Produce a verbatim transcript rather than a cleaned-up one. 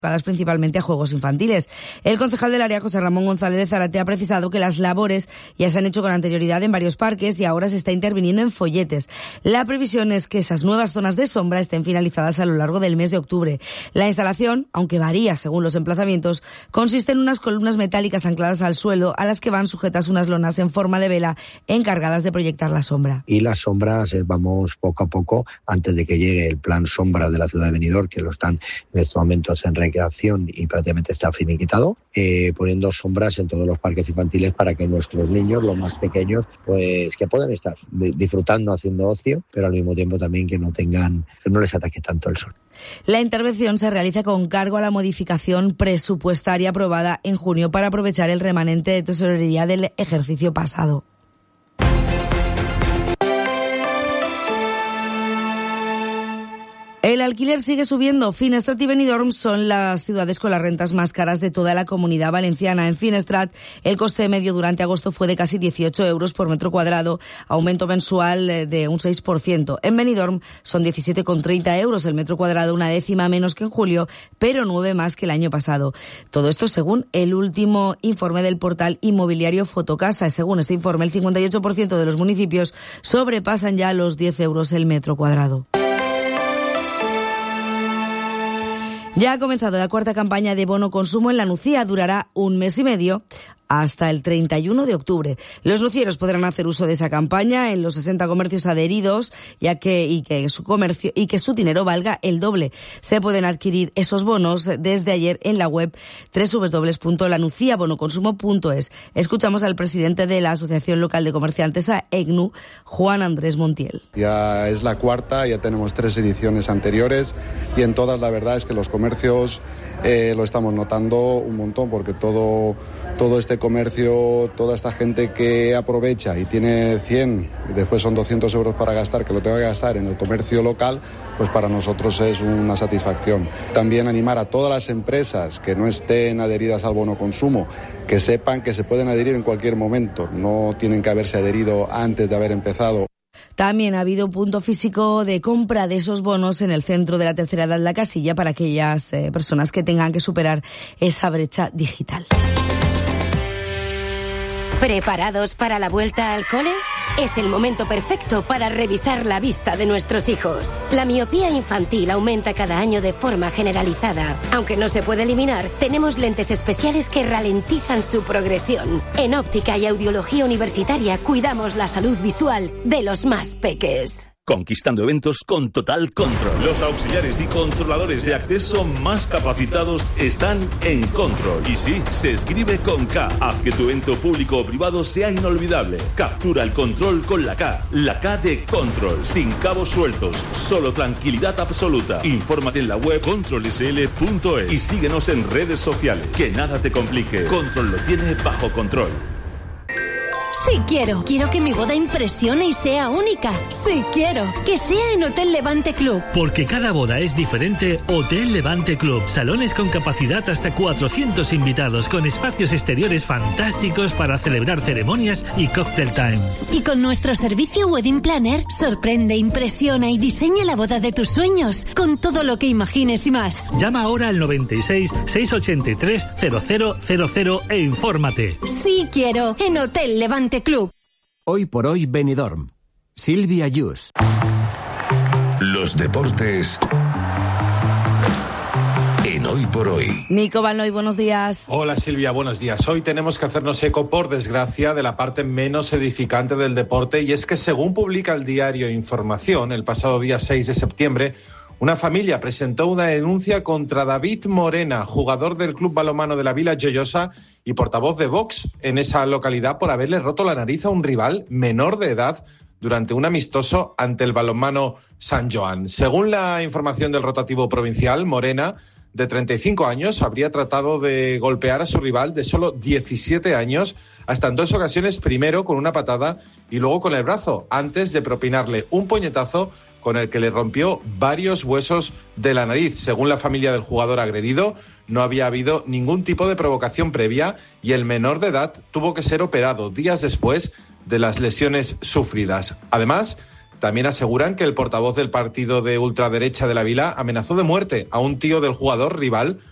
principalmente a juegos infantiles. El concejal del área, José Ramón González de Zárate, ha precisado que las labores ya se han hecho con anterioridad en varios parques y ahora se está interviniendo en folletes. La previsión es que esas nuevas zonas de sombra estén finalizadas a lo largo del mes de octubre. La instalación, aunque varía según los emplazamientos, consiste en unas columnas metálicas ancladas al suelo a las que van sujetas unas lonas en forma de vela encargadas de proyectar la sombra. Y las sombras eh, vamos poco a poco, antes de que llegue el plan sombra de la ciudad de Benidorm, que lo están en estos momentos en recreación y prácticamente está finiquitado, eh, poniendo sombras en todos los parques infantiles para que nuestros niños, los más pequeños, pues que puedan estar disfrutando, haciendo ocio, pero al mismo tiempo también que no tengan, que no les ataque tanto el sol. La intervención se realiza con cargo a la modificación presupuestaria aprobada en junio para aprovechar el remanente de tesorería del ejercicio pasado. El alquiler sigue subiendo. Finestrat y Benidorm son las ciudades con las rentas más caras de toda la Comunidad Valenciana. En Finestrat, el coste medio durante agosto fue de casi dieciocho euros por metro cuadrado, aumento mensual de un seis por ciento. En Benidorm son diecisiete con treinta euros el metro cuadrado, una décima menos que en julio, pero nueve más que el año pasado. Todo esto según el último informe del portal inmobiliario Fotocasa. Según este informe, el cincuenta y ocho por ciento de los municipios sobrepasan ya los diez euros el metro cuadrado. Ya ha comenzado la cuarta campaña de bono consumo en La Nucía. Durará un mes y medio hasta el treinta y uno de octubre. Los nucieros podrán hacer uso de esa campaña en los sesenta comercios adheridos, ya que y que su comercio y que su dinero valga el doble. Se pueden adquirir esos bonos desde ayer en la web doble u doble u doble u punto la nucía bono consumo punto es. Escuchamos al presidente de la Asociación Local de Comerciantes, A E C N U, Juan Andrés Montiel. Ya es la cuarta, ya tenemos tres ediciones anteriores y en todas la verdad es que los comercios eh, lo estamos notando un montón, porque todo todo este comercio, toda esta gente que aprovecha y tiene cien y después son doscientos euros para gastar, que lo tengo que gastar en el comercio local, pues para nosotros es una satisfacción. También animar a todas las empresas que no estén adheridas al bono consumo, que sepan que se pueden adherir en cualquier momento, no tienen que haberse adherido antes de haber empezado. También ha habido un punto físico de compra de esos bonos en el centro de la Tercera Edad La Casilla para aquellas eh, personas que tengan que superar esa brecha digital. ¿Preparados para la vuelta al cole? Es el momento perfecto para revisar la vista de nuestros hijos. La miopía infantil aumenta cada año de forma generalizada. Aunque no se puede eliminar, tenemos lentes especiales que ralentizan su progresión. En Óptica y Audiología Universitaria cuidamos la salud visual de los más peques. Conquistando eventos con Total Control. Los auxiliares y controladores de acceso más capacitados están en Control. Y sí, se escribe con K. Haz que tu evento público o privado sea inolvidable. Captura el control con la K. La K de Control. Sin cabos sueltos. Solo tranquilidad absoluta. Infórmate en la web control s l punto es y síguenos en redes sociales. Que nada te complique. Control lo tiene bajo control. Sí quiero. Quiero que mi boda impresione y sea única. Sí quiero. Que sea en Hotel Levante Club. Porque cada boda es diferente, Hotel Levante Club. Salones con capacidad hasta cuatrocientos invitados, con espacios exteriores fantásticos para celebrar ceremonias y cocktail time. Y con nuestro servicio Wedding Planner, sorprende, impresiona y diseña la boda de tus sueños, con todo lo que imagines y más. Llama ahora al noventa y seis, seiscientos ochenta y tres, cero cero cero cero e infórmate. Sí quiero. En Hotel Levante Club. Hoy por hoy Benidorm. Silvia Yus. Los deportes en Hoy por Hoy. Nico Balnoy, buenos días. Hola Silvia, buenos días. Hoy tenemos que hacernos eco, por desgracia, de la parte menos edificante del deporte, y es que según publica el diario Información, el pasado día seis de septiembre, una familia presentó una denuncia contra David Morena, jugador del Club Balonmano de la Vila Joyosa y portavoz de Vox en esa localidad, por haberle roto la nariz a un rival menor de edad durante un amistoso ante el Balonmano San Joan. Según la información del rotativo provincial, Morena, de treinta y cinco años, habría tratado de golpear a su rival de solo diecisiete años, hasta en dos ocasiones, primero con una patada y luego con el brazo, antes de propinarle un puñetazo con el que le rompió varios huesos de la nariz. Según la familia del jugador agredido, no había habido ningún tipo de provocación previa y el menor de edad tuvo que ser operado días después de las lesiones sufridas. Además, también aseguran que el portavoz del partido de ultraderecha de la Vila amenazó de muerte a un tío del jugador rival